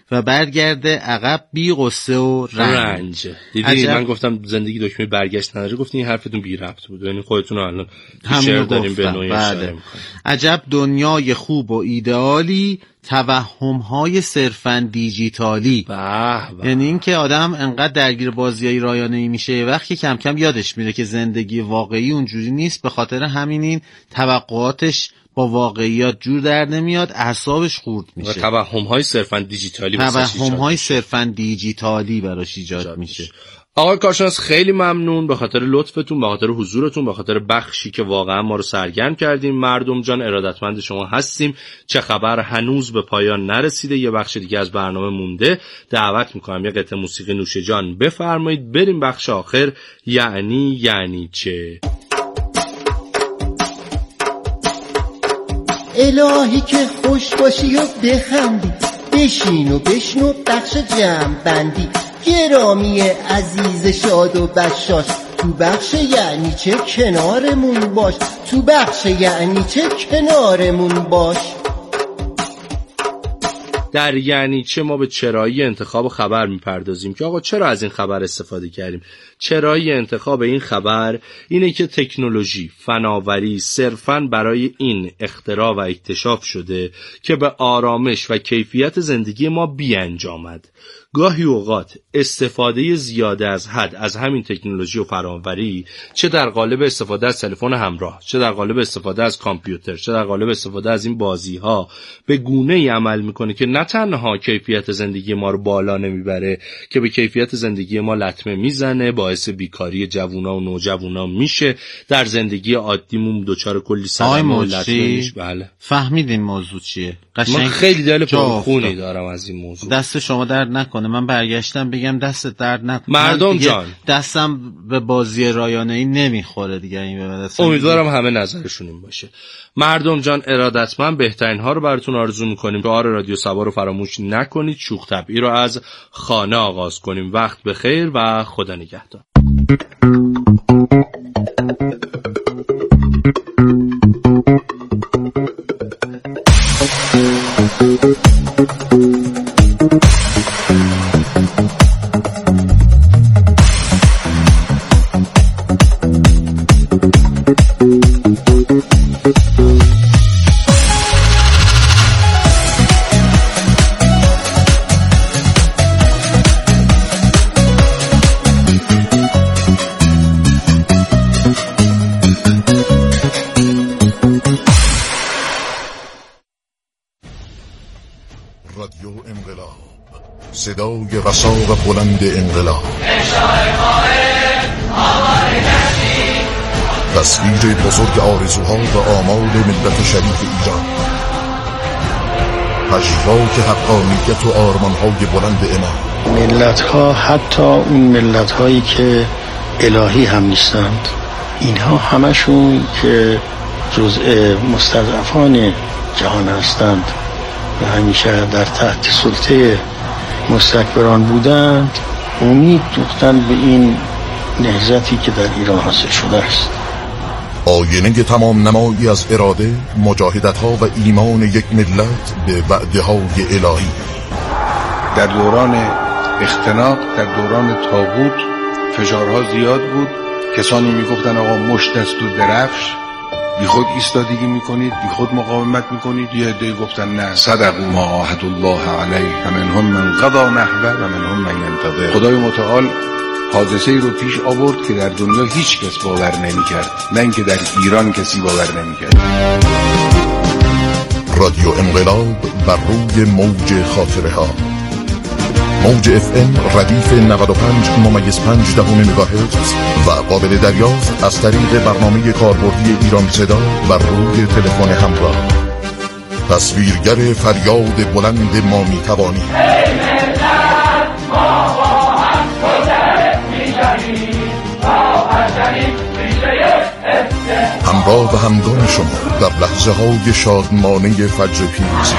و برگرده عقب بی غصه و رنج. دیدی من گفتم زندگی دکمه برگشت نداره، گفتین این حرفتون بی ربط بود. یعنی خودتون رو الان شعر داریم به نوعی اشاره می‌کنیم. عجب دنیای خوب و ایدئالی، توهم‌های صرفاً دیجیتالی. یعنی این که آدم انقدر درگیر بازیای رایانه‌ای میشه وقتی کم کم یادش میره که زندگی واقعی اونجوری نیست، به خاطر همین این توقعاتش با واقعیات جور در نمیاد، اعصابش خورد میشه. توهم‌های صرفاً دیجیتالی براش ایجاد میشه. آقای کارشناس خیلی ممنون به خاطر لطفتون، به خاطر حضورتون، به خاطر بخشی که واقعا ما رو سرگرم کردیم. مردم جان ارادتمند شما هستیم. چه خبر هنوز به پایان نرسیده، یه بخش دیگه از برنامه مونده. دعوت میکنم یه قطعه موسیقی نوش جان بفرمایید، بریم بخش آخر. یعنی چه؟ الهی که خوش باشی و بخندی، بشین و بشنو بخش جمع بندی. گرامی عزیز شاد و بشاش، تو بخش یعنی چه کنارمون باش، تو بخش یعنی چه کنارمون باش. در یعنی چه ما به چرایی انتخاب خبر میپردازیم که آقا چرا از این خبر استفاده کردیم. چرایی انتخاب این خبر اینه که تکنولوژی، فناوری صرفاً برای این اختراع و اکتشاف شده که به آرامش و کیفیت زندگی ما بیانجامد. گاهی اوقات استفاده زیاده از حد از همین تکنولوژی و فناوری، چه در قالب استفاده از تلفن همراه، چه در قالب استفاده از کامپیوتر، چه در قالب استفاده از این بازی‌ها، به گونه‌ای عمل میکنه که نه تنها کیفیت زندگی ما رو بالا نمیبره، که به کیفیت زندگی ما لطمه میزنه، باعث بیکاری جوونا و نوجوانا میشه، در زندگی عادیمون دچار کلی صدمه و لطمه میشه. بله فهمیدین موضوع چیه؟ من خیلی دل پرخونی دارم از این موضوع. دست شما درد نکنه. من برگشتم بگم دست درد نکنه. مردم جان دستم به بازی رایانه‌ای نمیخوره دیگه. این امیدوارم همه نظرشون این باشه. مردم جان ارادتمند بهترین ها رو براتون آرزو میکنیم. شعار رادیو سبا رو فراموش نکنید. شوخ طبعی رو از خانه آغاز کنیم. وقت بخیر و خدا نگهدار. صدای رسا و بلند انقلاب، تصویر بزرگ آرزوها و آمال ملت شریف ایران، پژواک حقانیت و آرمانهای بلند امام. ملت‌ها، حتی اون ملت‌هایی که الهی هم نیستند، اینها همشون که جزء مستضعفان جهان هستند و همیشه در تحت سلطه مستکبران بودند، امید دوختن به این نهضتی که در ایران حاصل شده است. آینه تمام نمایی از اراده، مجاهدت‌ها و ایمان یک ملت به وعده‌های الهی. در دوران اختناق، در دوران طاغوت فشارها زیاد بود. کسانی میگفتن آقا مشت است و درفش، بی خود ایستادگی میکنید، بی خود مقاومت میکنید. یه عده گفتن نه، صدقوا ما عاهدوا الله علیه و منهم من قضی نحبه و منهم من ینتظر. خدای متعال حادثه رو پیش آورد که در دنیا هیچ کس باور نمیکرد، نه اینکه در ایران کسی باور نمیکرد. رادیو انقلاب بر روی موج خاطره ها، موج FM ردیف 95.5 مگاهرتز و قابل دریافت از طریق برنامه کاربردی ایران صدا بر روی تلفن همراه. تصویرگر فریاد بلند ما میتوانی. همراه و همگام شما در لحظه های شادمانه فجر پیروزی.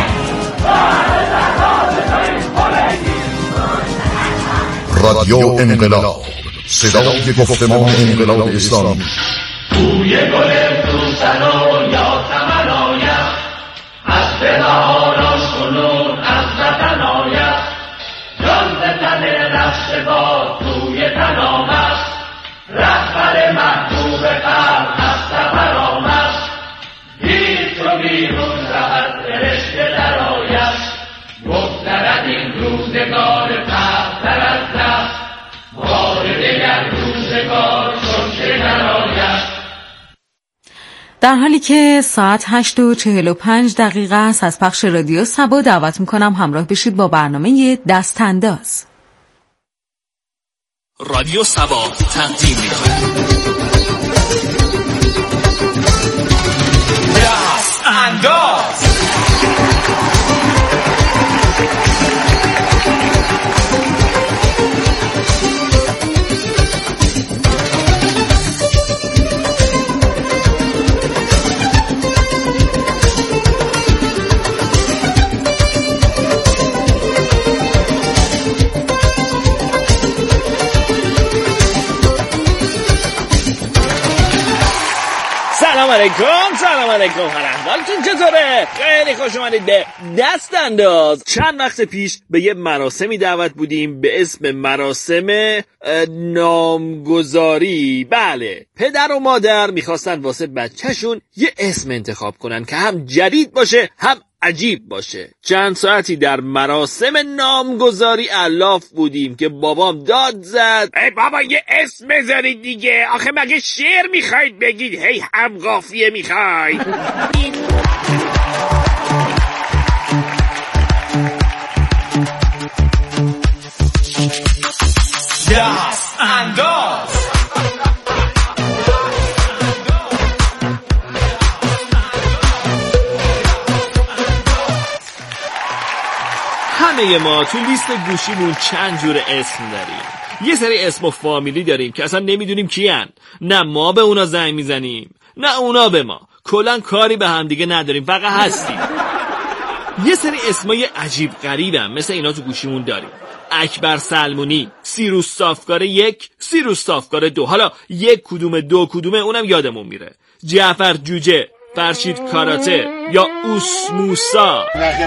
رادیو انقلاب، صدای گفتمان انقلاب اسلامی. توی گل روسنا یا تمنایم، از بهاراش کنون از وطن آیم. نقش باد توی تنامش رهبر محبوب قلب از سفر آمد دید چو بیرون رود فرشته درآید بگذرد این روزگار پهتر از دست بار دگر روزگار چون که درآید. در حالی که ساعت 8:45 است از پخش رادیو سبا دعوت میکنم همراه بشید با برنامه دستانداز. رادیو سبا تقدیم میکنه دستانداز. سلام علیکم هر احوالتون چطوره؟ خیلی خوش اومدید به دستانداز. چند وقت پیش به یه مراسمی دعوت بودیم به اسم مراسم نامگذاری. بله، پدر و مادر میخواستن واسه بچهشون یه اسم انتخاب کنن که هم جدید باشه هم عجیب باشه. چند ساعتی در مراسم نامگذاری الاف بودیم که بابام داد زد ای بابا یه اسم بذارید دیگه، آخه مگه شعر میخواید بگید هی هم قافیه میخواید؟ دستانداز. همه ما تو لیست گوشیمون چند جور اسم داریم. یه سری اسم و فامیلی داریم که اصلا نمیدونیم کیان. نه ما به اونا زنگ میزنیم نه اونا به ما. کلاً کاری به هم دیگه نداریم، فقط هستیم. یه سری اسمای عجیب غریبم مثل اینا تو گوشیمون داریم. اکبر سلمونی، سیروس صافکار 1، سیروس صافکار 2. حالا یک کدومه دو کدومه اونم یادمون میره. جعفر جوجه، فرشید کاراته یا اوسموسا.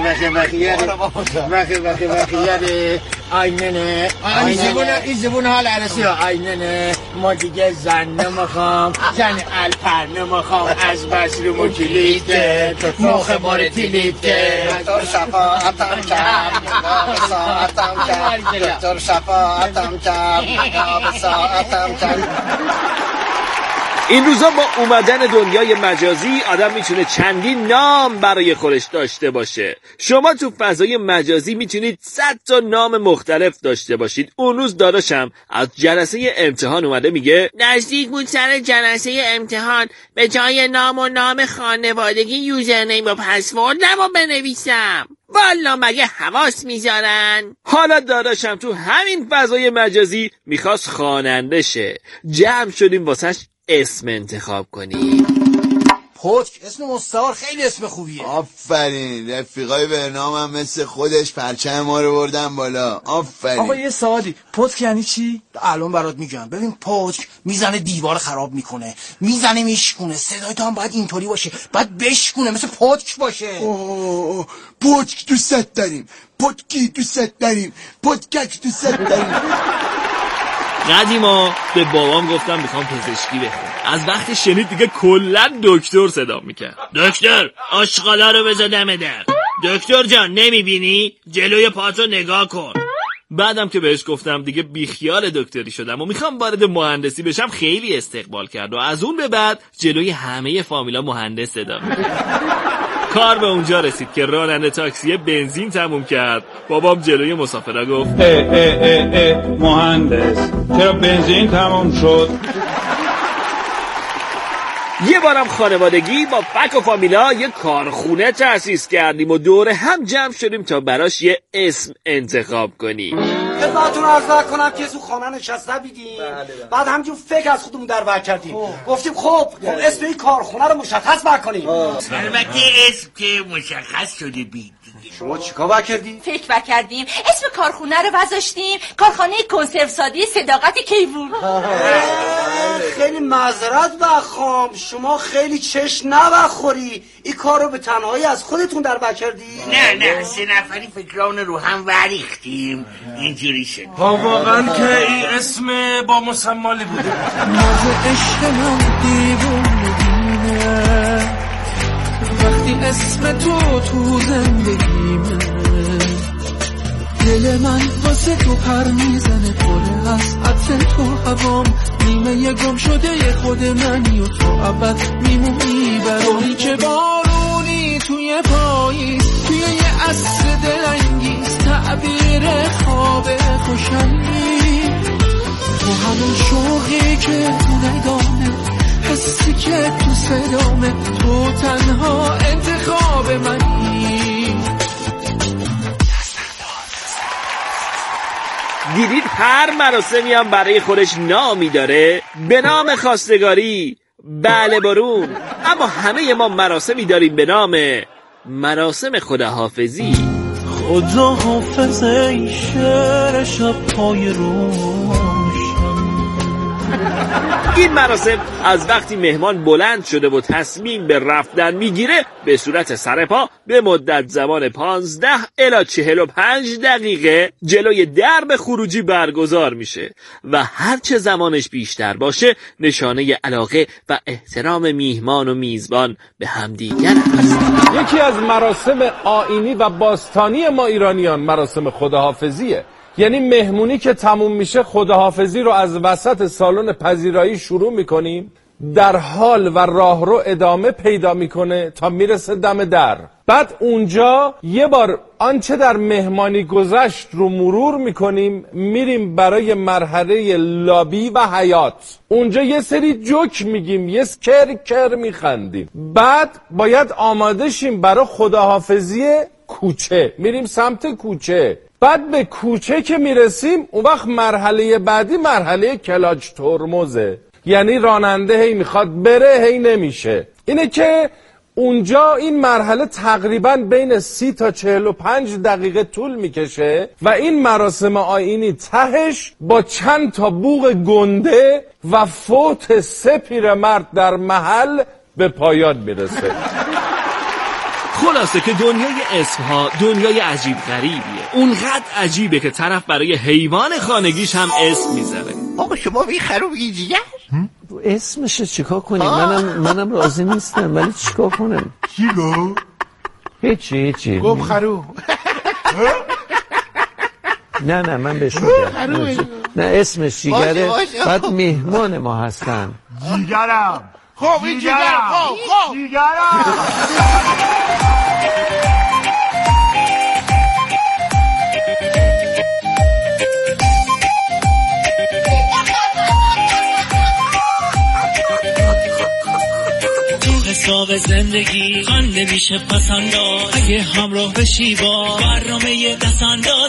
آیننه این زبون حال عرصی ها. آیننه ما دیگه زن نمیخوام، زن الپر نمیخوام، از بس رو مکلیده موخ بار تیلیده دکتر شفاعتم کرد به ساعتم کرد دکتر شفاعتم کرد به ساعتم کرد. این روزا با اومدن دنیای مجازی آدم میتونه چندین نام برای خودش داشته باشه. شما تو فضای مجازی میتونید 100 تا نام مختلف داشته باشید. اون روز داداشم از جلسه امتحان اومده میگه نزدیک بود سر جلسه امتحان به جای نام و نام خانوادگی یوزرنیم و پسوردمو بنویسم. والا مگه حواس میذارن؟ حالا داداشم تو همین فضای مجازی میخواست خواننده شه. جمع شدیم واسش اسم انتخاب کنی. پتک اسم مستعار خیلی اسم خوبیه. آفرین، رفیقای برنامه هم مثل خودش پرچم ما رو بردن بالا. آفرین. آقا یه سوالی، پتک یعنی چی؟ الان برات میگم. ببین پتک میزنه دیوار خراب میکنه، میزنه میشکونه، صدای تو هم باید اینطوری باشه، باید بشکونه مثل پتک باشه. پتک تو ست داریم، پتکی تو ست داریم، پتکک تو ست داریم. قدیما به بابام گفتم میخوام پزشکی بخونم. از وقتی شنید دیگه کلا دکتر صدا میکرد. دکتر آشغالا رو بذار دم در. دکتر جان نمیبینی؟ جلوی پاتو نگاه کن. بعدم که بهش گفتم دیگه بیخیال دکتری شدم و میخوام وارد مهندسی بشم خیلی استقبال کرد و از اون به بعد جلوی همه فامیلا مهندس صدا میکرد. کار به اونجا رسید که راننده تاکسی بنزین تموم کرد. بابام جلوی مسافرها گفت مهندس چرا بنزین تموم شد؟ یه بارم خانوادگی با فک و فامیلا یه کارخونه تأسیس کردیم و دور هم جمع شدیم تا براش یه اسم انتخاب کنیم. خدمتتون عرض کنم که تو خانه نشسته بیدیم. بعد همجور فکر از خودمون در بر کردیم. گفتیم خب اسم این کارخونه رو مشخص بکنیم. البته اسم که مشخص شده بید. شما چیکار کردی؟ فکر کردیم اسم کارخونه رو وذاشتیم کارخانه کنسرو سازی صداقت کیوون. خیلی معذرت بخوام، شما خیلی چش نبخوری، این کار رو به تنهایی از خودتون در بکردی؟ نه 3 نفری فکران رو هم وریختیم اینجوری شد. واقعا که این اسم با مسمالی بوده. مازه عشق من دیوونگیمه وقتی اسم تو زندگیمه، دل من واسه تو پر میزنه، پره از عطر تو هوام، نیمه گم شده خود منی و تو اول میمونی برای که بارونی توی پاییز، توی یه عصر دلانگیز، تعبیر خواب خوشمی، تو همون شوقی که تو ندامه، حسی که تو صدامه، تو تنها انتخاب منی. دیدید هر مراسمی هم برای خودش نامی داره، به نام خواستگاری، بله بارون، اما همه ما مراسمی داریم به نام مراسم خداحافظی. خداحافظ ای شعر شب پای روشن. این مراسم از وقتی مهمان بلند شده و تصمیم به رفتن میگیره به صورت سرپا به مدت زمان 15 الی 45 دقیقه جلوی درب خروجی برگزار میشه و هرچه زمانش بیشتر باشه نشانه علاقه و احترام میهمان و میزبان به همدیگر است. یکی از مراسم آیینی و باستانی ما ایرانیان مراسم خداحافظیه. یعنی مهمونی که تموم میشه خداحافظی رو از وسط سالن پذیرایی شروع میکنیم، در حال و راهرو ادامه پیدا میکنه تا میرسه دم در. بعد اونجا یه بار آنچه در مهمانی گذشت رو مرور میکنیم، میریم برای مرحله لابی و حیاط. اونجا یه سری جوک میگیم، یه کر میخندیم. بعد باید آماده شیم برای خداحافظی کوچه، میریم سمت کوچه. بعد به کوچه که میرسیم اون وقت مرحله بعدی مرحله کلاج ترمزه، یعنی راننده هی میخواد بره هی نمیشه. اینه که اونجا این مرحله تقریبا بین 30 تا 45 دقیقه طول میکشه و این مراسم آیینی تهش با چند تا بوق گنده و فوت 3 پیرمرد در محل به پایان میرسه. خلاصه که دنیای اسمها دنیای عجیب غریبیه، اونقدر عجیبه که طرف برای حیوان خانگیش هم اسم میذاره. آقا شما بی خروب ایجیگر اسمش چیکار کنیم؟ منم راضی نیستم، ولی چیکار کنم؟ چی گو؟ هیچی گم خروب. نه من بهش میگم نه اسمش جیگره. بعد مهمان ما هستن. جیگرم. خب این جیگرم. خب جیگرم. حساب زندگی خان نمیشه پسنداز، اگه همراه بشی با برنامه دستانداز.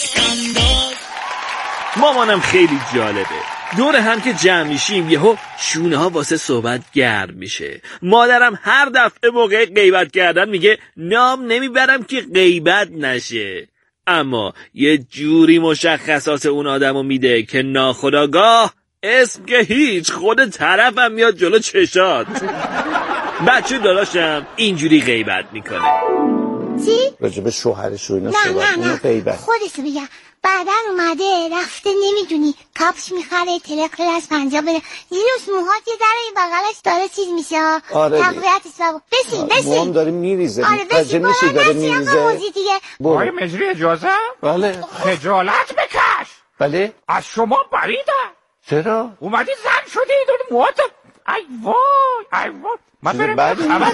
مامانم خیلی جالبه، دور هم که جمع میشیم یهو شونه ها واسه صحبت گرم میشه. مادرم هر دفعه موقع غیبت کردن میگه نام نمیبرم که غیبت نشه، اما یه جوری مشخصات اون آدمو میده که ناخودآگاه اسم که هیچ خود طرفم میاد جلو چشات. بچه داداشم اینجوری غیبت میکنه. چی؟ راجب شوهرش رو اینا نه غیبت. خودش بگم بعدن اومده رفته نمیدونی کپش میخره ترقل از پنجا بره یه روز موهات یه در بغلش داره چیز میشه. آره تقویتش بگو بشین موام داره میریزه. آره بشین داره میریزه. آقای مجری اجازه؟ بله. خجالت بکش. بله. از شما بریدن. چرا؟ اومدی زن شدی داری موهات. ای وای من برم.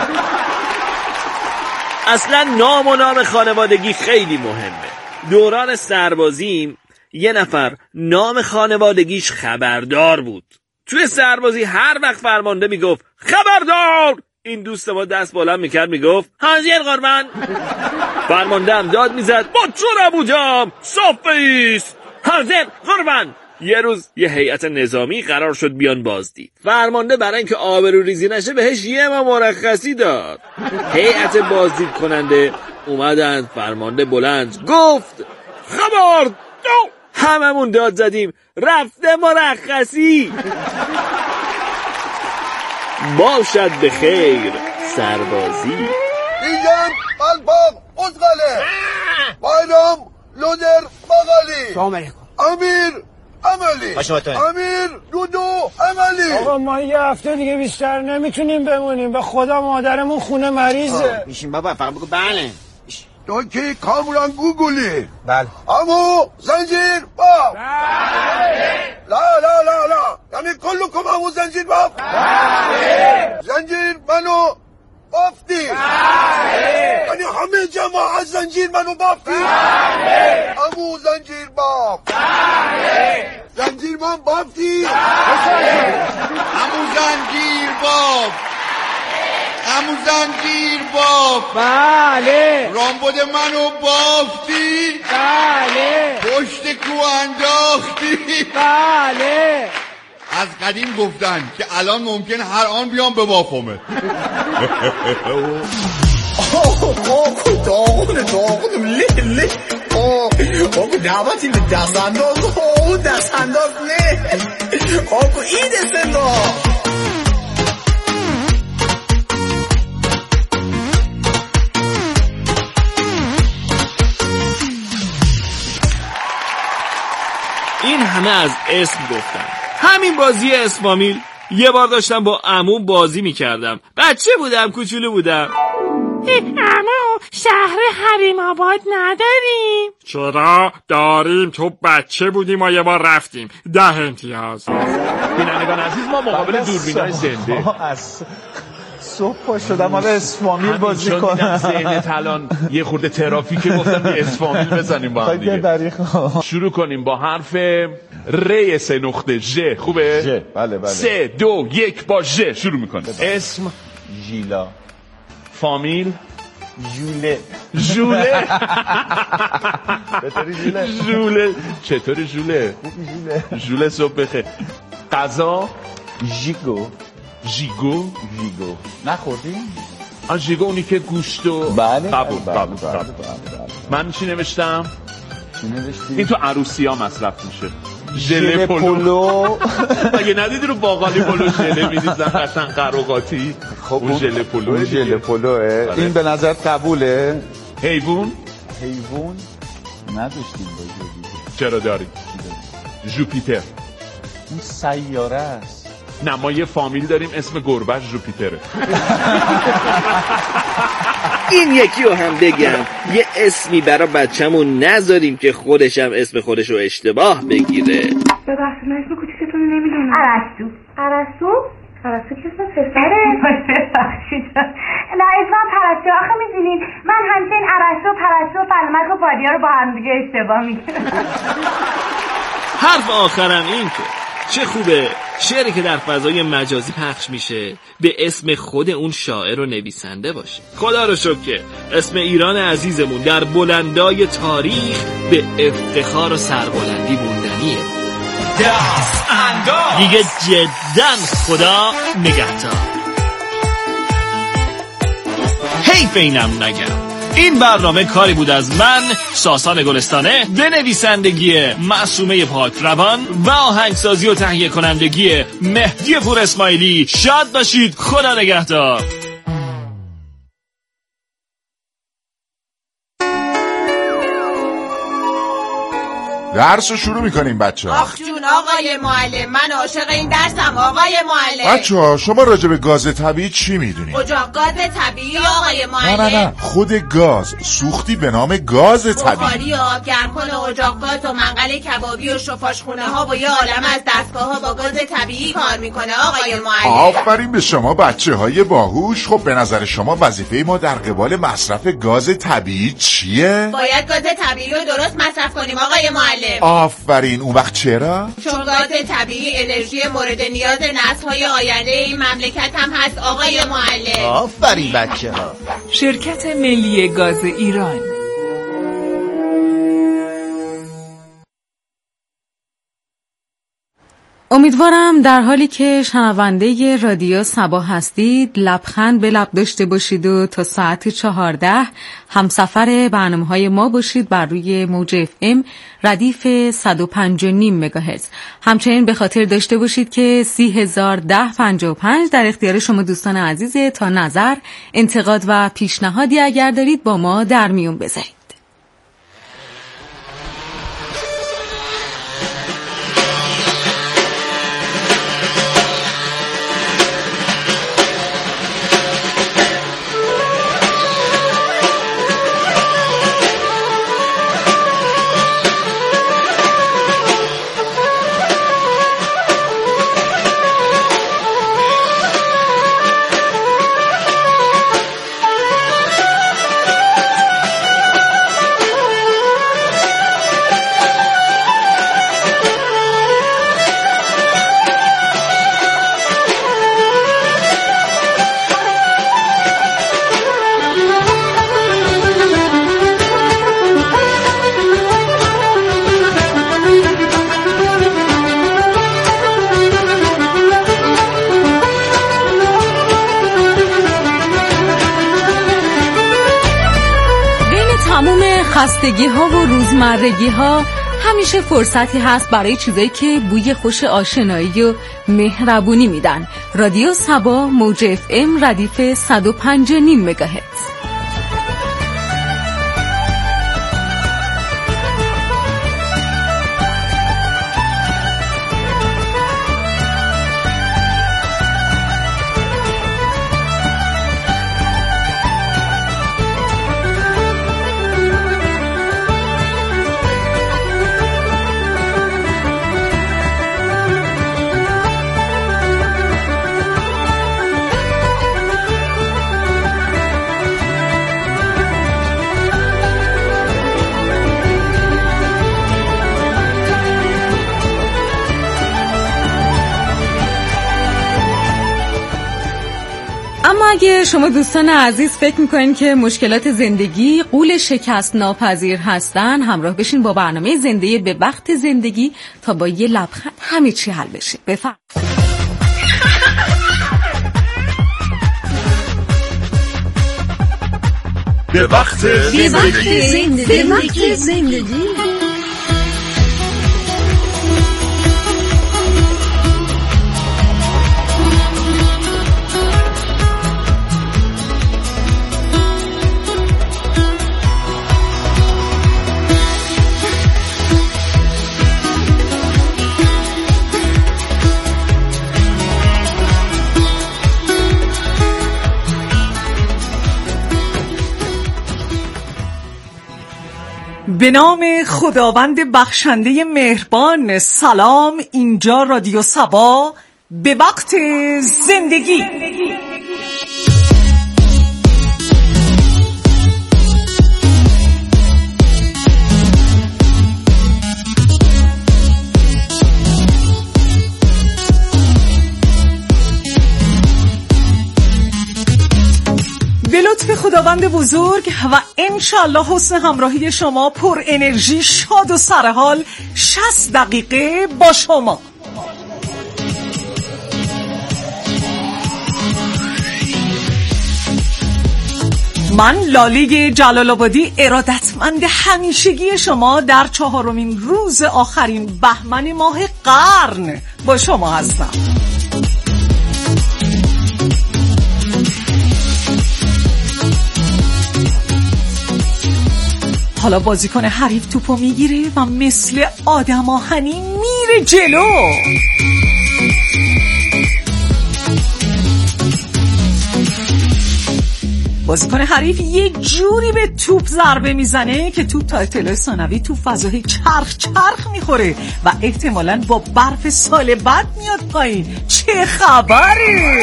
اصلا نام و نام خانوادگی خیلی مهمه. دوران سربازیم یه نفر نام خانوادگیش خبردار بود. توی سربازی هر وقت فرمانده میگفت خبردار، این دوست ما دست بلند میکرد میگفت حاضر قربان. فرمانده هم داد میزد با تو نبودم صاف ایست حاضر قربان. یه روز یه هیئت نظامی قرار شد بیان بازدید. فرمانده برای اینکه آبروریزی نشه بهش یه ماه مرخصی داد. هیئت بازدید کننده اومدن، فرمانده بلند گفت خبر دو. هممون داد زدیم رفته مرخصی. باشد به خیر سربازی. دیگم قلبم ازغله بایرام لودر باقالی. سلام علیکم. امیر عملی. امیر دودو عملی. آقا ما یه هفته دیگه بیشتر نمیتونیم بمونیم، به خدا مادرمون خونه مریضه. میشیم بابا، فقط بگو بله. تو که کامران گوگلی. بله. امو زنجیر باب. بله. لا لا لا لا، یعنی کلکم امو زنجیر باب. بله. زنجیر منو بافتی. بله. یعنی همه جماعت زنجیر منو بافتی. بله. امو زنجیر باب. بله. زنجیر من بافتی. امو زنجیر باب. امو زنجیر باب. بله. رامبد منو بافتی. بله. پشت کو انداختی. بله. از قدیم گفتن که الان ممکن هر آن بیام به بافمه. داغونم لی آقا دعوتی به دست انداز. دست انداز نه آقا این دست انداز. این همه از اسم گفتم. همین بازی اسم فامیل یه بار داشتم با عموم بازی میکردم. بچه بودم، کوچولو بودم. عمو شهر حریم آباد نداریم؟ چرا داریم، تو بچه بودیم ما یه بار رفتیم. 10 امتیاز. بینندگان عزیز، ما مقابل دوربینای زنده از صبح پا شدم حالا اسفامیل بازی کنم. ذهنت الان یه خورده ترافیک، گفتم یه اسفامیل بزنیم با هم دیگه. شروع کنیم با حرف ر 3 نقطه ژ. خوبه؟ ژ. بله. 3 2 1 با ژ شروع میکنیم. اسم ژیلا. فامیل ژوله. ژوله. چطوری ژوله؟ ژوله صبح بخیر. غذا ژیگو. نخوردیم؟ ژیگو اونی که گوشت و بله. قبول. من چی نوشتم؟ این تو عروسی ها مصرف میشه. ژله پلو. مگه ندیدی رو باقالی پلو ژله می‌ریزن قشنگ قراقاتی؟ خب اون ژله پلوه. این به نظر قبوله؟ حیوان نداشتیم. چرا داریم؟ جوپیتر. اون سیاره است. نه، ما یه فامیل داریم اسم گربه‌اش جوپیتره. این یکی رو هم بگم، یه اسمی برای بچه‌مون نذاریم که خودشم اسم خودش رو اشتباه بگیره. ببخشید من اسم کوچیکتون رو نمیدونم. ارسطو که اسم پسره. ببخشید نه، اسمم پرستو. آخه میدونید من همیشه این ارسطو و فلمک و بادیا رو با هم دیگه اشتباه میگیرم. حرف آخرم این که چه خوبه شعری که در فضای مجازی پخش میشه به اسم خود اون شاعر و نویسنده باشه. خدا رو شکر که اسم ایران عزیزمون در بلندای تاریخ به افتخار و سربلندی موندنیه. دست انداز. دیگه جدن خدا نگهدار. حیف اینم نگم. این برنامه کاری بود از من ساسان گلستانه به نویسندگی معصومه پاک روان و آهنگسازی و تهیه کنندگی مهدی پور اسماعیلی. شاد باشید. خدا نگهدار. درس رو شروع میکنیم بچه ها. آخ جون آقای معلم، من عاشق این درسم آقای معلم. بچه ها شما راجع به گاز طبیعی چی میدونید؟ اجاق گاز طبیعی آقای معلم؟ نه خود گاز، سوختی به نام گاز طبیعی. بخاری و آبگرمکن و اجاق گاز و منقل کبابی و شفاشخونه ها و یه عالم از دستگاه ها با گاز طبیعی کار میکنه آقای معلم. آفرین به شما بچه های باهوش. خب به نظر شما وظیفه ما در قبال مصرف گاز طبیعی چیه؟ باید گاز طبیعی رو درست مصرف کنیم آقای معلم. آفرین. اون وقت چرا؟ چون گاز طبیعی انرژی مورد نیاز نسل‌های آینده این مملکت هم هست آقای معلم. آفرین بچه ها. شرکت ملی گاز ایران. امیدوارم در حالی که شنونده رادیو صبا هستید لبخند به لب داشته باشید و تا ساعت 14 همسفر برنامه‌های ما باشید بر روی موج FM ردیف 105.5 مگاهرتز. همچنین به خاطر داشته باشید که 301055 در اختیار شما دوستان عزیزه تا نظر، انتقاد و پیشنهادی اگر دارید با ما در میون بذارید. خستگی ها و روزمرگی ها همیشه فرصتی هست برای چیزایی که بوی خوش آشنایی و مهربونی میدن. رادیو صبا موج FM ردیف 105.5 مگاهرتز. اگه شما دوستان عزیز فکر میکنین که مشکلات زندگی غول شکست ناپذیر هستن، همراه بشین با برنامه زنده به وقت زندگی تا با یه لبخند همه چی حل بشه. بفرمایید. به وقت زندگی. به نام خداوند بخشنده مهربان. سلام، اینجا رادیو صبا به وقت زندگی. به لطف خداوند بزرگ و انشالله حسن همراهی شما پر انرژی، شاد و سرحال 60 دقیقه با شما. من لاله جلال آبادی، ارادتمند همیشگی شما در 4مین روز آخرین بهمن ماه قرن با شما هستم. حالا بازیکن حریف توپو میگیره و مثل آدم آهنی میره جلو. بازیکن حریف یه جوری به توپ ضربه میزنه که توپ تا اطلاع ثانوی تو فضای چرخ میخوره و احتمالاً با برف سال بعد میاد پایین. چه خبره؟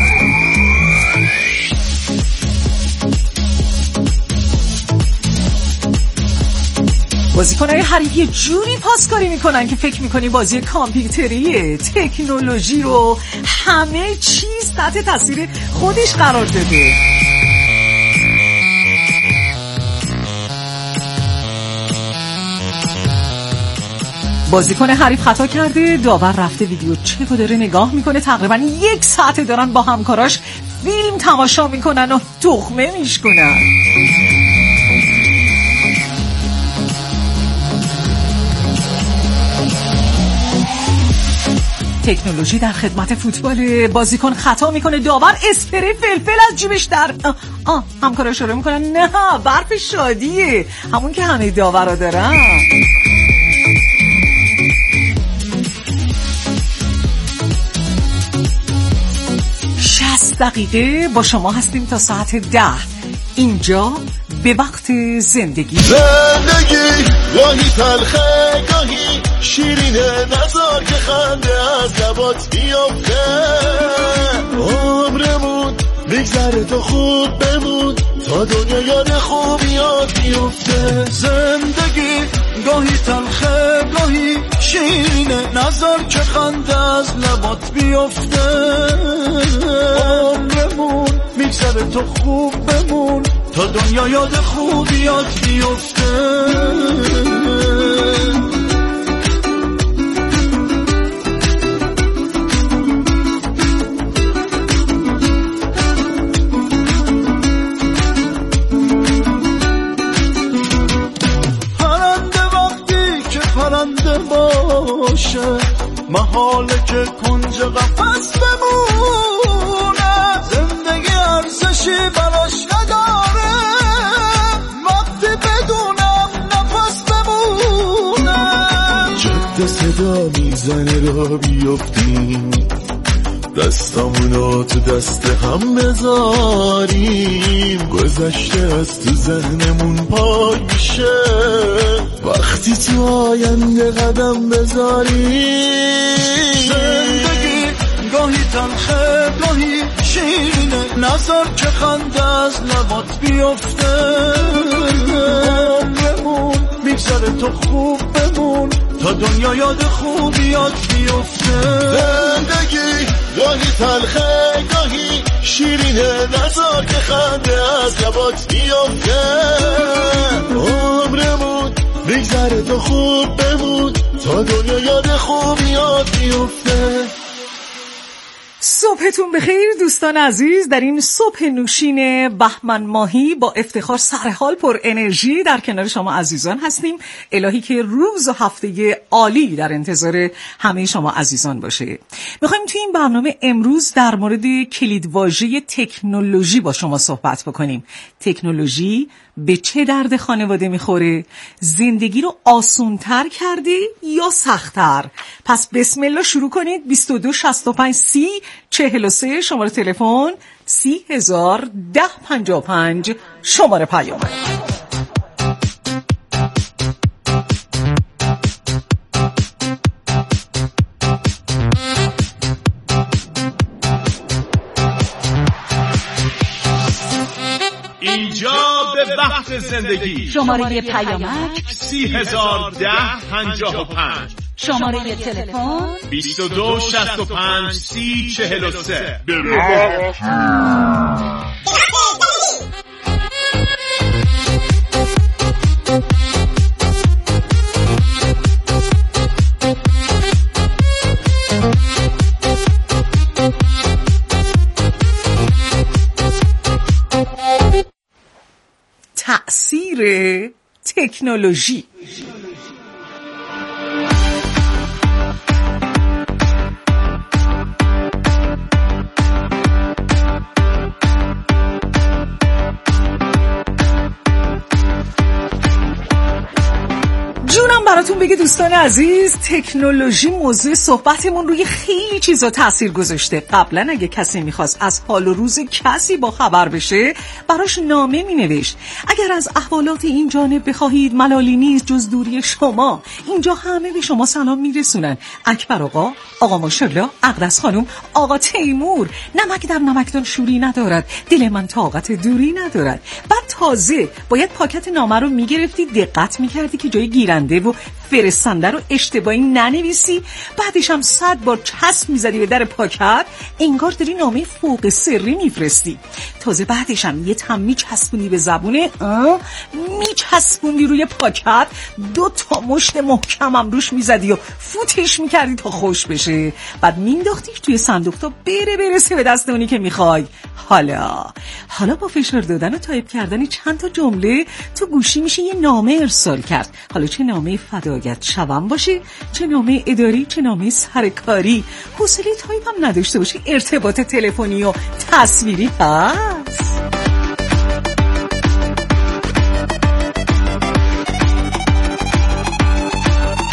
بازیکن‌های حریف یه جوری پاسکاری میکنن که فکر میکنی بازی کامپیوتریه. تکنولوژی رو همه چیز تحت تاثیر خودش قرار داده. بازیکن حریف خطا کرده، داور رفته ویدیو چک رو داره نگاه میکنه. تقریبا 1 ساعته دارن با همکاراش فیلم تماشا میکنن و تخمه میشکنن. تکنولوژی در خدمت فوتبال. بازیکن خطا میکنه، داور اسپری فلفل از جیبش در همکارا اشاره میکنن نه برف شادیه، همون که همه داورا دارن. 60 دقیقه با شما هستیم تا ساعت 10. اینجا به وقت زندگی. زندگی گاهی تلخه گاهی شیرینه، نذار که خنده از لبات بیفته. عمرمون بگذره تا خوب بمون، تا دنیا یاد خوبیات بیفته. زندگی گاهی تلخه گاهی شیرینه، نذار که خنده از لبات بیفته. عمرمون بگذره تا خوب بمون، تا دنیا یاد خوبیات بیفته. پرنده باشه محاله که کنج قفس بمونه. زندگی ارزشی براش نداره وقتی بدونم نفس بمونه. جد صدا میزنه را بیفتیم، دستامونو تو دست هم بذاریم. گذشته از تو ذهنمون پاک میشه وقتی تو آینده قدم بذاریم. زندگی گاهی تلخه گاهی شیرینه، نذار که خنده از لبات بیفته. عمرمون میگذره تو خوب بمون، تا دنیا یاد خوبیات بیفته. زندگی گاهی تلخه گاهی شیرینه، نذار که خنده از لبات بیفته. عمرمون بگذره تو خوب بمون، تا دنیا یاد خوبیات بیفته. صبحتون بخیر دوستان عزیز. در این صبح نوشین بهمن ماهی با افتخار سرحال پر انرژی در کنار شما عزیزان هستیم. الهی که روز و هفته عالی در انتظار همه شما عزیزان باشه. میخوایم توی این برنامه امروز در مورد کلیدواژه تکنولوژی با شما صحبت بکنیم. تکنولوژی به چه درد خانواده میخوره؟ زندگی رو آسونتر کرده یا سخت‌تر؟ پس بسم الله شروع کنید. 22 65 30 43 شماره تلفن، 30 10 55 شماره پیام. اینجا به وقت زندگی. شماره پیامک 3010 55. شماره تلفن 22 65 30 43. تأثیر تکنولوژی. براتون بگه دوستان عزیز، تکنولوژی موضوع صحبتمون روی خیلی چیزا تأثیر گذاشته. قبلا اگه کسی میخواست از حال و روز کسی با خبر بشه براش نامه مینوشت. اگر از احوالات این جانب بخواهید ملالی نیست جز دوری شما. اینجا همه به شما سلام میرسونن. اکبر آقا، آقا ماشاءالله، اقدس خانم، آقا تیمور. نمک در نمکدان شوری ندارد، دل من طاقت دوری ندارد. بعد تازه باید پاکت نامه رو میگرفتی، دقت میکردی که جای گیرنده و فرستنده رو اشتباهی ننویسی، بعدش هم 100 بار چسب میزدی به در پاکت، انگار داری نامه فوق سری میفرستی. تازه بعدش هم یه تم میچسبونی به زبونه، میچسبونی روی پاکت، 2 تا مشت محکم هم روش میزدی و فوتش میکردی تا خوش بشه، بعد مینداختیش توی صندوق تا برسه به دست اونی که میخوای. حالا با فشار دادن و تایپ کردن چند تا جمله تو گوشی میشه یه نامه ارسال کرد. حالا چه نامه فداکت شوم باشه، چه نامه اداری، چه نامه سرکاری، حوصله تایپ هم نداشته باشه، ارتباط تلفنی و تصویری هست.